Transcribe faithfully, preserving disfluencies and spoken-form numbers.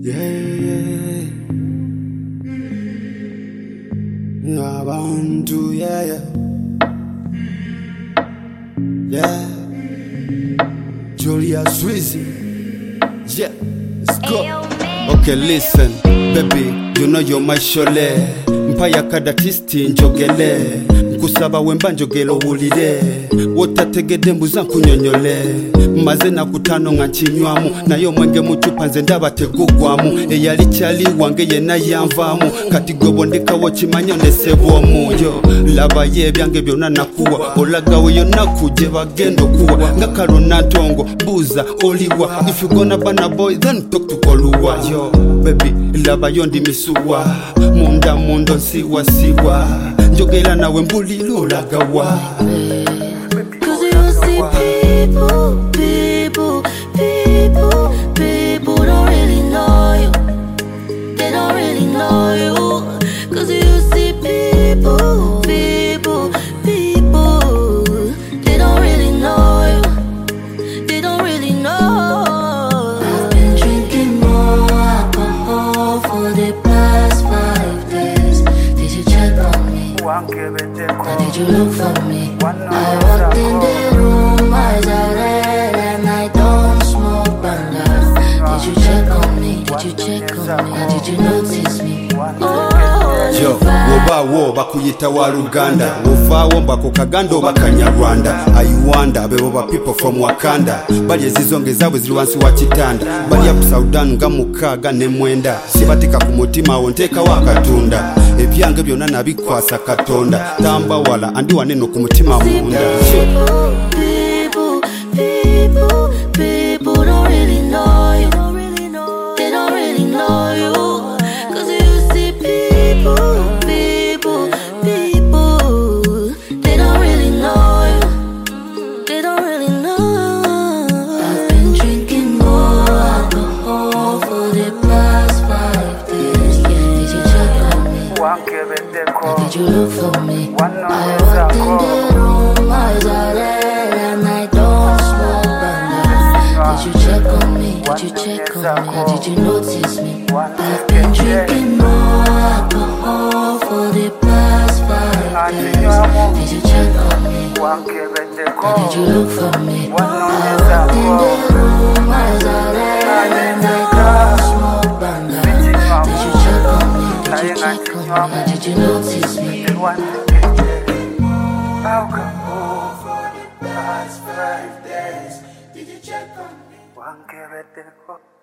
yeah. Nabantu, yeah, yeah. Yeah. Julia Swizzy. Yeah, let's go. Okay, listen, baby, you know you're my shole. Mpaya kadatisti njogele. Kusaba wemba njogelo ulide. Wotategede mbuza kunyonyole. Maze na kutano nganchinywamu. Na yo mwenge muchupa nze ndaba tegugwamu. Eyali chali wange ye na yanvamu. Kati gobondeka wochimanya ndesebwomu. Yo, laba ye byange byona nakuwa. Olagawe yo nakuje bagendo kuwa. Ngakaro natongo, buza, oliwa. If you gonna ban a boy, then talk to Koluwa. Yo, baby, laba yo ndi misuwa. Munda mundo siwa siwa. Njogela na wembuli lulagawa. Cause you see people, people, people, people don't really know you. They don't really know you. Cause you see people, people, people, they don't really know you. They don't really know. I've been drinking more alcohol for the past five days. Did you check on me? Or did you look for me? I walked in the room, eyes are red, and I don't smoke banga. Did you check on me? Did you check on me? Or did you notice me? Oh, yo, woba wo bakuyita wa Luganda. Wofa wo mbako kagando bakanyarwanda. I wonder be woba people from Wakanda. Bali ezizonge zabwe ziri wansi wa kitanda. Bali up Sudan nga mukaga ne mwenda. Sibatika ku mutima wonteka wakatunda. Ebyange byonna nabikwasa Katonda. Tamba wala andi waneno ku mutima munda. People, people, people, people don't really know you. They don't really know you. Cause you see people, people, people, they don't really know you. They don't really know. I've been drinking more alcohol for the past five days. Did you check on me? Or did you look for me? I walked in the room, eyes are red, and I don't smoke banga. Did you check on me? Did you check on me? Or did you notice me? I've been drinking more alcohol for the past five days. Did you check on me? Or did you look for me? I walked in the room, eyes are red, and I don't smoke banga. Did you check on me? Did you check on me? Or did you notice me? Alcohol for the past five days. Did you check on me?